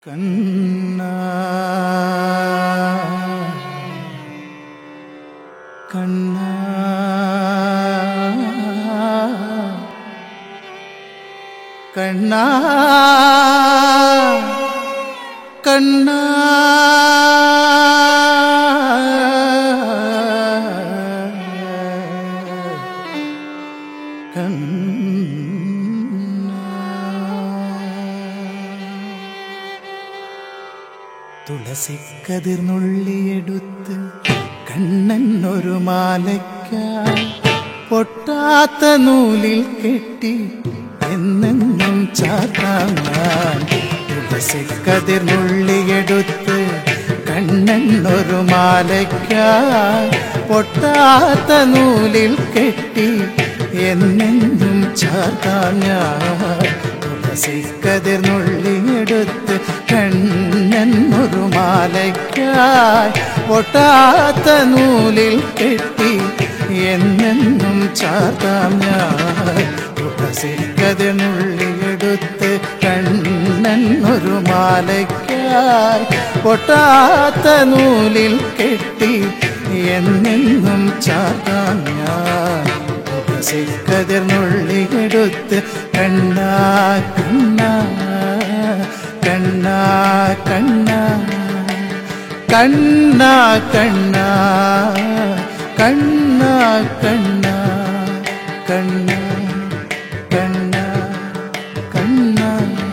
കണ്ണാ കണ്ണാ കണ്ണാ കണ്ണാ തുളസിക്കതിർന്നുള്ളിയെടുത്ത് കണ്ണൻ ഒരു മാലയ്ക്കായി പൊട്ടാത്ത നൂലിൽ കെട്ടി എന്നെന്നും ചാത്താൻ. തുളസിക്കതിർന്നുള്ളിയെടുത്ത് കണ്ണൻ ഒരു മാലയ്ക്കായി പൊട്ടാത്ത നൂലിൽ കെട്ടി എന്നെന്നും ചാത്താൻ. തുളസിക്കതിർന്നുള്ളിയെടുത്ത് കണ്ണൻ ഒരു മാലയ്ക്കായി പൊട്ടാത്ത നൂലിൽ കെട്ടി എന്നെന്നും ചാത്താം. തുളസിക്കതിർന്നുള്ളിയെടുത്ത് കണ്ണൻ ഒരു മാലയ്ക്കായി പൊട്ടാത്ത നൂലിൽ കെട്ടി എന്നെന്നും ചാത്താം. തുളസിക്കതിർന്നുള്ളിയെടുത്ത് കണ്ണാ കണ്ണാ കണ്ണാ കണ്ണാ കണ്ണാ കണ്ണാ കണ്ണാ കണ്ണാ കണ്ണാ കണ്ണാ കണ്ണാ.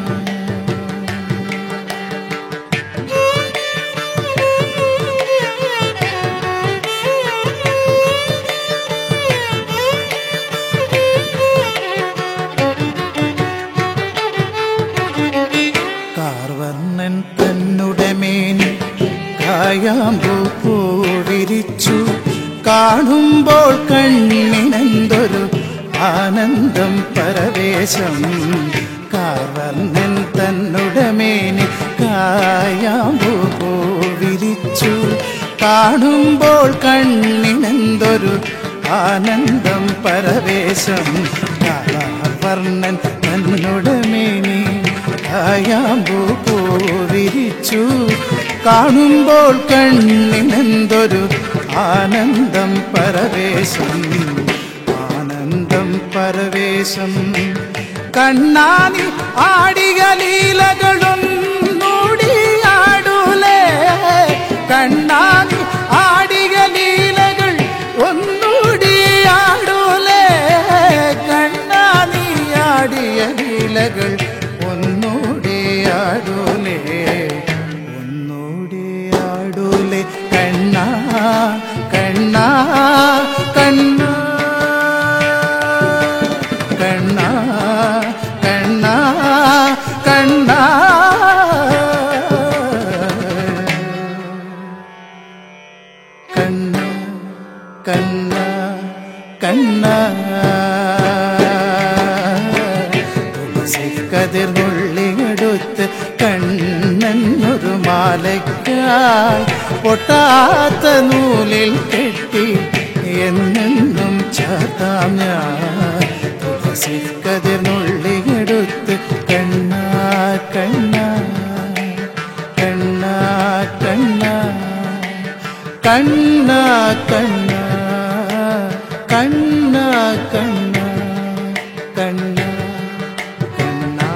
കാർവർണ്ണൻ തന്നുടെ മേനി കായാമ്പൂ പൂവിരിച്ചു കാണുമ്പോൾ കണ്ണിനെന്തൊരു ആനന്ദം പരവേശം. കാർവർണ്ണൻ തന്നുടെ മേനി കായാമ്പൂ പൂവിരിച്ചു കാണുമ്പോൾ കണ്ണിനെന്തൊരു ആനന്ദം പരവേശം. കാർവർണ്ണൻ തന്നുടെ മേനി കായാമ്പൂ പൂവിരിച്ചു കാണുമ്പോൾ കണ്ണിനെന്തൊരു ആനന്ദം പരവേശം. ആനന്ദം പരവേശം. കണ്ണാനി ആടിയ ലീലകളൊന്നൂടി ആടൂലേ. കണ്ണാനി ആടിയ ലീലകൾ ഒന്നൂടി ആടൂലേ. കണ്ണാനി ആടിയ ലീലകൾ ഒന്നൂടി ആടൂലേ. ഒന്നൂടി ആടൂലേ. കണ്ണാ കണ്ണാ കണ്ണാ കണ്ണാ കണ്ണാ കണ്ണാ കണ്ണാ കണ്ണാ കണ്ണാ. തുളസിക്കതിർന്നുള്ളിയെടുത്ത് കണ്ണൻ ഒരു മാലയ്ക്കായി പൊട്ടാത്ത നൂലിൽ കെട്ടി എന്നെന്നും ചാത്താം. തുളസിക്കതിർന്നുള്ളിയെടുത്ത് കണ്ണാ കണ്ണാ കണ്ണാ കണ്ണാ കണ്ണാ കണ്ണാ കണ്ണാ കണ്ണാ കണ്ണാ കണ്ണാ.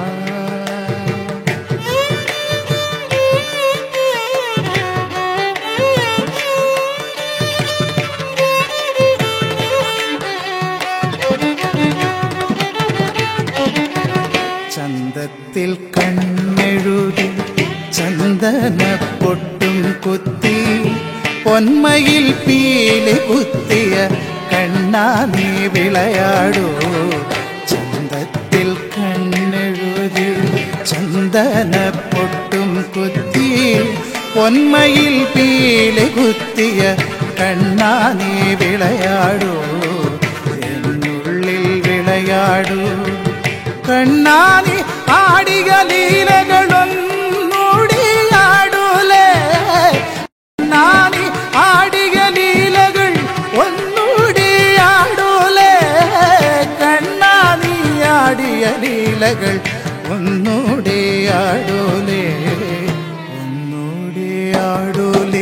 ചന്തത്തിൽ കണ്ണെഴുതി ചന്ദന പൊട്ടും കുത്തി പൊന്മയിൽ പീലി കുത്തിയ കണ്ണാ നീ വിളയാടൂ. ചന്തത്തിൽ കണ്ണെഴുതി ചന്ദന പൊട്ടും കുത്തി പൊന്മയിൽ പീലി കുത്തിയ കണ്ണാ നീ വിളയാടൂ. എന്നുള്ളിൽ വിളയാടൂ. കണ്ണാനി ആടിയ ലീലകളൊന്നൂടി ആടൂലേ. കണ്ണാനി ആടിയ ലീലകൾ ഒന്നൂടി ആടൂലേ. കണ്ണാനി ആടിയ ലീലകൾ ഒന്നൂടി ആടൂലേ.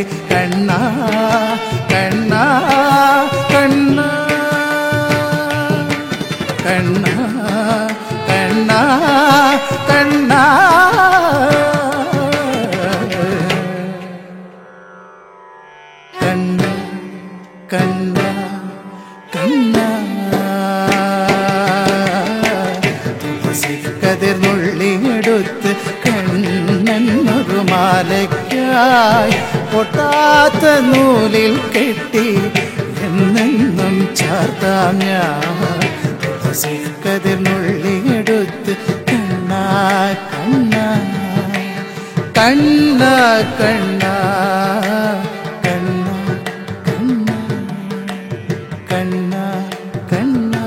കണ്ണാ കണ്ണാ കണ്ണാ കണ്ണാ കണ്ണാ കണ്ണാ കണ്ണാ കണ്ണാ കണ്ണാ കതിർന്നുള്ളിയെടുത്ത് കണ്ണനൊരു മാലയ്ക്കായി പൊട്ടാത്ത നൂലിൽ കെട്ടി എന്നെന്നും ചാർത്താം ഞാൻ കതിർന്നുള്ളിയെടുത്ത് കണ്ണാ കണ്ണാ കണ്ണാ കണ്ണാ കണ്ണാ കണ്ണാ കണ്ണാ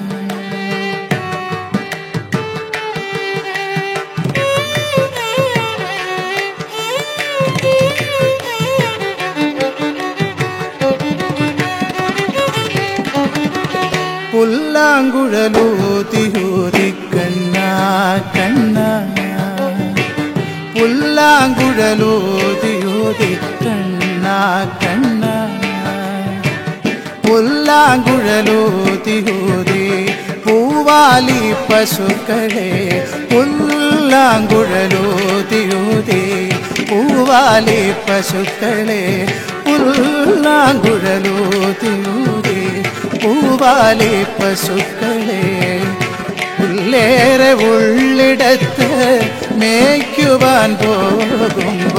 പുല്ലാങ്കുഴലൂതിയൂതി കണ്ണാ കണ്ണാ പുല്ലാങ്കുഴലൂതിയൂതി കണ്ണാ കണ്ണാ പുല്ലാങ്കുഴലൂതിയൂതി പൂവാലി പശുക്കളെ പുല്ലാങ്കുഴലൂതിയൂതി പൂവാലി പശുക്കളെ പുല്ലാങ്കുഴലൂതിയൂതി പൂവാലി പശുക്കളെ പുല്ലേറെ ഉള്ളിടത്ത് മേയ്ക്കുവാൻ പോകുമ്പോൾ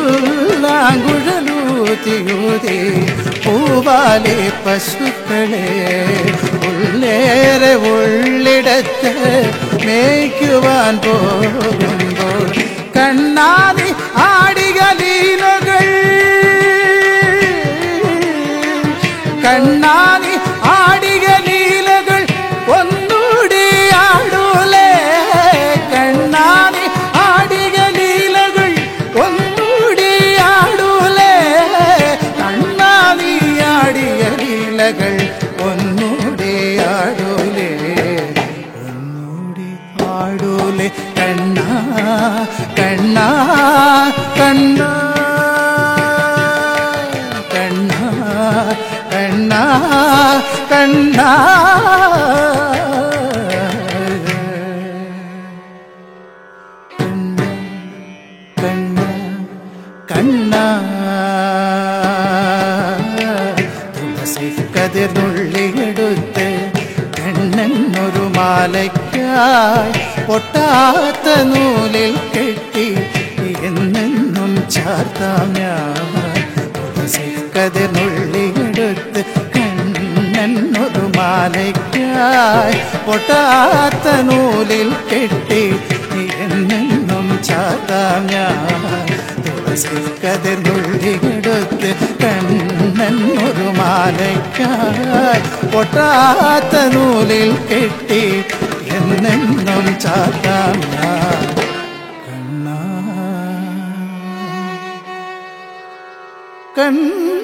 പുല്ലാങ്കുഴലൂതിയൂതി പൂവാലി പശുക്കളെ പുല്ലേറെ ഉള്ളിടത്ത് മേയ്ക്കുവാൻ പോകുമ്പോൾ കണ്ണാതി ആടിക ലീലകൾ കണ്ണാതി ആടിക ലീലകൾ ഒന്നൂടി ആടൂലേ കണ്ണാതി ആടിക ലീലകൾ ഒന്നൂടി ആടൂലേ കണ്ണാതി ആടിയ ലീലകൾ ഒന്നൂടി ആടൂലേ ഒന്നൂടി ആടൂലേ കണ്ണാ കണ്ണാ കണ്ണാ കണ്ണാ കണ്ണാ കണ്ണാ കണ്ണാ കണ്ണാ തുളസി കതിർന്നുള്ളിയെടുത്ത് കണ്ണനൊരു മാലയ്ക്കായി പൊട്ടാത്ത നൂലിൽ കെട്ടി എന്നെന്നും ചാർത്താം ഞാൻ തുളസി കതിർന്നുള്ളിയെടുത്ത് കണ്ണനൊരു മാലയ്ക്കായി പൊട്ടാത്ത നൂലിൽ കെട്ടി എന്നെന്നും ചാർത്താം ഞാൻ തുളസി കതിർന്നുള്ളിയെടുത്ത് കണ്ണനൊരു മാലയ്ക്കായി പൊട്ടാത്ത നൂലിൽ കെട്ടി എന്നെന്നും ചാർത്താം ഞാൻ കണ്ണാ കണ്ണാ